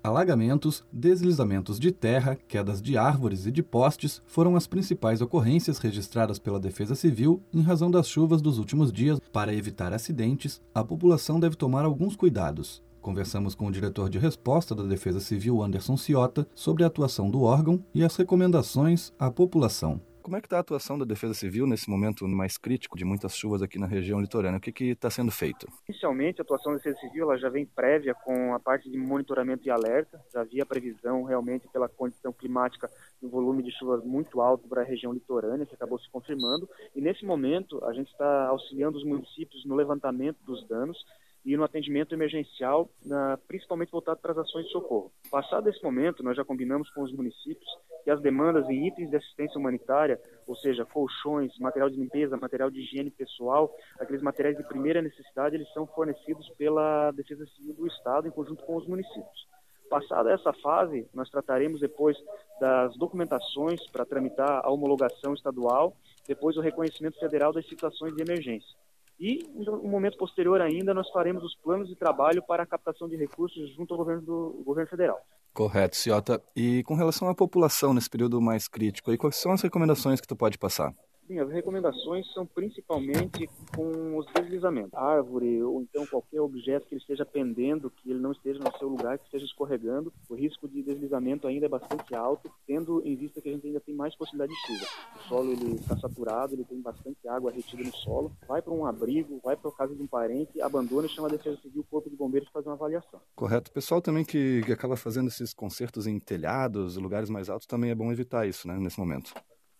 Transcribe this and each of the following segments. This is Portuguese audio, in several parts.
Alagamentos, deslizamentos de terra, quedas de árvores e de postes foram as principais ocorrências registradas pela Defesa Civil em razão das chuvas dos últimos dias. Para evitar acidentes, a população deve tomar alguns cuidados. Conversamos com o diretor de resposta da Defesa Civil, Anderson Ciota, sobre a atuação do órgão e as recomendações à população. Como é que está a atuação da Defesa Civil nesse momento mais crítico de muitas chuvas aqui na região litorânea? O que está sendo feito? Inicialmente, a atuação da Defesa Civil ela já vem prévia com a parte de monitoramento e alerta. Já havia previsão realmente pela condição climática do volume de chuvas muito alto para a região litorânea, que acabou se confirmando. E nesse momento, a gente está auxiliando os municípios no levantamento dos danos e no atendimento emergencial, principalmente voltado para as ações de socorro. Passado esse momento, nós já combinamos com os municípios que as demandas em itens de assistência humanitária, ou seja, colchões, material de limpeza, material de higiene pessoal, aqueles materiais de primeira necessidade, eles são fornecidos pela Defesa Civil do Estado em conjunto com os municípios. Passada essa fase, nós trataremos depois das documentações para tramitar a homologação estadual, depois o reconhecimento federal das situações de emergência. E, no momento posterior ainda, nós faremos os planos de trabalho para a captação de recursos junto ao governo federal. Correto, Ciota. E com relação à população nesse período mais crítico, quais são as recomendações que tu pode passar? Sim, as recomendações são principalmente com os deslizamentos. Árvore ou então qualquer objeto que ele esteja pendendo, que ele não esteja no seu lugar, que esteja escorregando. O risco de deslizamento ainda é bastante alto, tendo em vista que a gente ainda tem mais possibilidade de chuva. O solo ele está saturado, ele tem bastante água retida no solo. Vai para um abrigo, vai para a casa de um parente, abandona e chama a Defesa Civil, o Corpo de Bombeiros para fazer uma avaliação. Correto. O pessoal também que acaba fazendo esses concertos em telhados, lugares mais altos, também é bom evitar isso, né, nesse momento.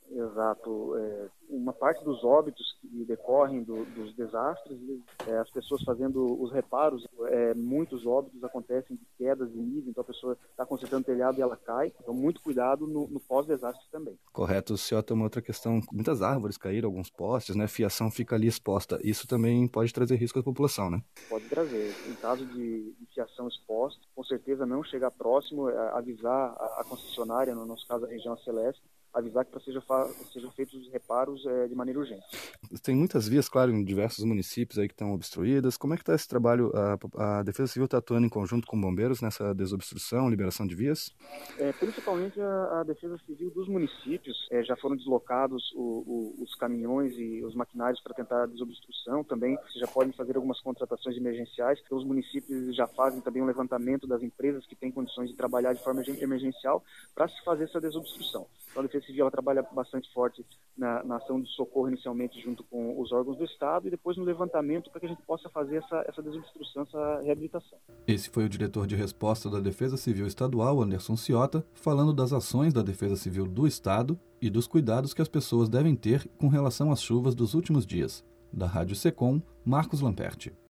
Exato. Uma parte dos óbitos que decorrem dos desastres, as pessoas fazendo os reparos, muitos óbitos acontecem de quedas de nível, então a pessoa está consertando o telhado e ela cai. Então, muito cuidado no pós-desastre também. Correto. O senhor tem uma outra questão. Muitas árvores caíram, alguns postes, né? A fiação fica ali exposta. Isso também pode trazer risco à população, né? Pode trazer. Em caso de fiação exposta, com certeza não chegar próximo, avisar a concessionária, no nosso caso a região Celeste, avisar que sejam feitos os reparos de maneira urgente. Tem muitas vias, claro, em diversos municípios aí que estão obstruídas. Como é que está esse trabalho? A Defesa Civil está atuando em conjunto com bombeiros nessa desobstrução, liberação de vias? Principalmente a Defesa Civil dos municípios. Já foram deslocados os caminhões e os maquinários para tentar a desobstrução. Também já podem fazer algumas contratações emergenciais. Então, os municípios já fazem também um levantamento das empresas que têm condições de trabalhar de forma emergencial para se fazer essa desobstrução. Então, a Defesa Civil ela trabalha bastante forte na ação de socorro inicialmente junto com os órgãos do Estado e depois no levantamento para que a gente possa fazer essa desobstrução, essa reabilitação. Esse foi o diretor de resposta da Defesa Civil Estadual, Anderson Ciota, falando das ações da Defesa Civil do Estado e dos cuidados que as pessoas devem ter com relação às chuvas dos últimos dias. Da Rádio Secom, Marcos Lamperti.